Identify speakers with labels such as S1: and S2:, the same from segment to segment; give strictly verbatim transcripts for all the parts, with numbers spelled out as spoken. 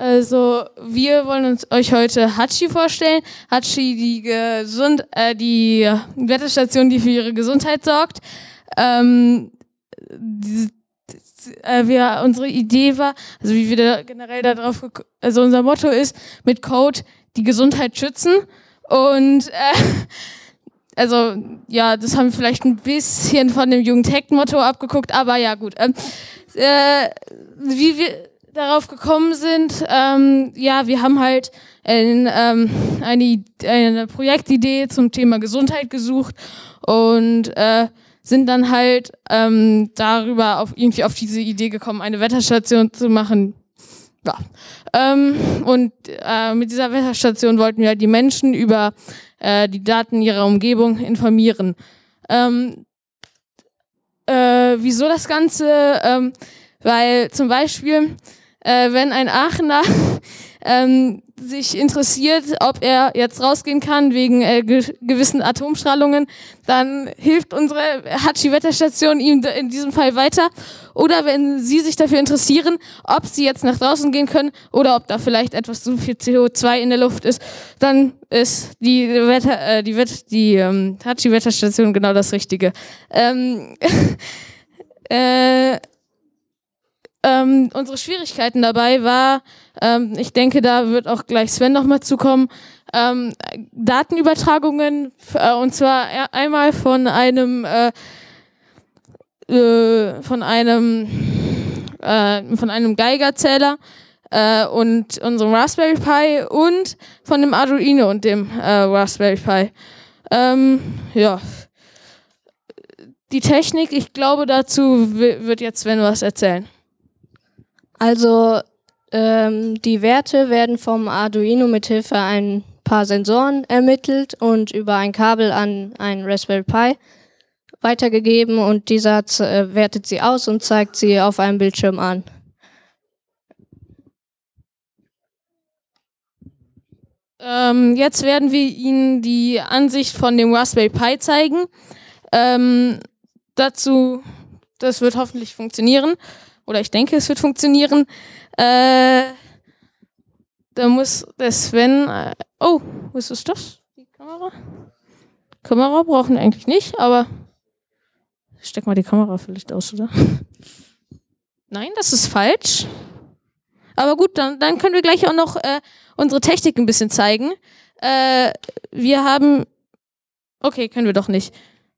S1: Also wir wollen uns euch heute Hatschi vorstellen. Hatschi, die, Gesund äh, die Wetterstation, die für ihre Gesundheit sorgt. Ähm, die, äh, wir, unsere Idee war, also wie wir da generell darauf, also unser Motto ist, mit Code die Gesundheit schützen. Und äh, also ja, das haben wir vielleicht ein bisschen von dem Jugendhackt-Motto abgeguckt, aber ja gut. Ähm, äh, wie wir darauf gekommen sind, ähm, ja, wir haben halt ein, ähm, eine, eine Projektidee zum Thema Gesundheit gesucht und äh, sind dann halt ähm, darüber auf, irgendwie auf diese Idee gekommen, eine Wetterstation zu machen. Ja. Ähm, und äh, mit dieser Wetterstation wollten wir halt die Menschen über äh, die Daten ihrer Umgebung informieren. Ähm, äh, wieso das Ganze? Ähm, weil zum Beispiel Äh, wenn ein Aachener ähm, sich interessiert, ob er jetzt rausgehen kann wegen äh, ge gewissen Atomstrahlungen, dann hilft unsere Hatschi-Wetterstation ihm in diesem Fall weiter. Oder wenn Sie sich dafür interessieren, ob Sie jetzt nach draußen gehen können oder ob da vielleicht etwas zu viel C O zwei in der Luft ist, dann ist die, Wetter, äh, die, Wett die ähm, Hatschi-Wetterstation genau das Richtige. Ähm, äh, Ähm, unsere Schwierigkeiten dabei war, ähm, ich denke, da wird auch gleich Sven nochmal zukommen, ähm, Datenübertragungen, äh, und zwar einmal von einem äh, äh, von einem äh, von einem Geigerzähler äh, und unserem Raspberry Pi und von dem Arduino und dem äh, Raspberry Pi. Ähm, ja. Die Technik, ich glaube, dazu wird jetzt Sven was erzählen.
S2: Also ähm, die Werte werden vom Arduino mithilfe ein paar Sensoren ermittelt und über ein Kabel an einen Raspberry Pi weitergegeben und dieser äh, wertet sie aus und zeigt sie auf einem Bildschirm an.
S1: Ähm, jetzt werden wir Ihnen die Ansicht von dem Raspberry Pi zeigen. Ähm, dazu, das wird hoffentlich funktionieren. Oder ich denke, es wird funktionieren. Äh, da muss der Sven... Äh, oh, was ist das? Die Kamera? Kamera brauchen wir eigentlich nicht, aber... Steck mal die Kamera vielleicht aus, oder? Nein, das ist falsch. Aber gut, dann, dann können wir gleich auch noch äh, unsere Technik ein bisschen zeigen. Äh, wir haben... Okay, können wir doch nicht.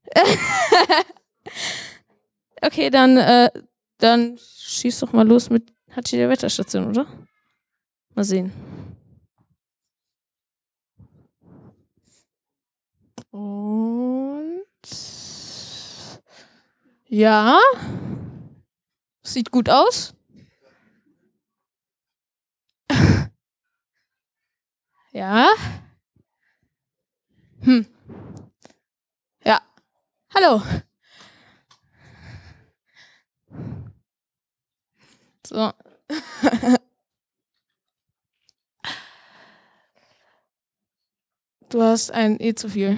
S1: Okay, dann... Äh, dann schieß doch mal los mit Hatschi der Wetterstation, oder? Mal sehen. Und ja, sieht gut aus. Ja. Hm. Ja. Hallo. So. Du hast ein eh zu viel.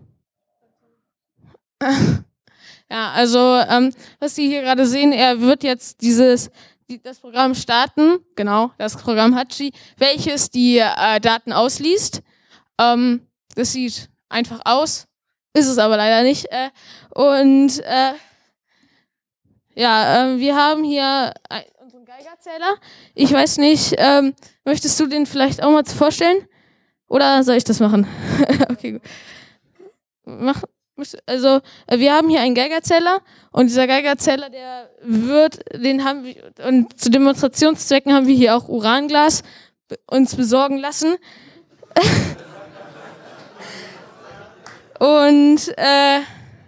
S1: Ja, also ähm, was Sie hier gerade sehen, er wird jetzt dieses die, das Programm starten, genau, das Programm Hatschi, welches die äh, Daten ausliest. Ähm, das sieht einfach aus, ist es aber leider nicht. Äh, und äh, ja, äh, wir haben hier ein, unseren Geigerzähler. Ich weiß nicht, ähm, möchtest du den vielleicht auch mal vorstellen? Oder soll ich das machen? Okay, gut. Mach, also, wir haben hier einen Geigerzähler und dieser Geigerzähler, der wird, den haben wir, und zu Demonstrationszwecken haben wir hier auch Uranglas uns besorgen lassen. Und, äh,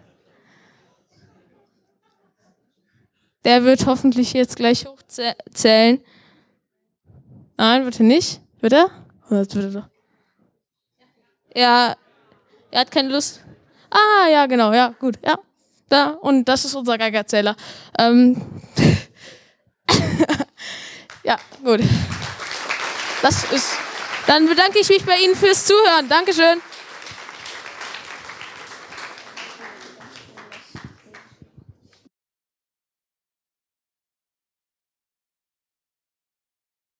S1: der wird hoffentlich jetzt gleich hochzählen. Nein, bitte nicht. Bitte? Oder bitte doch. Ja, er hat keine Lust. Ah, ja, genau, ja, gut, ja. Da, und das ist unser Geigerzähler. Ähm. Ja, gut. Das ist. Dann bedanke ich mich bei Ihnen fürs Zuhören. Dankeschön.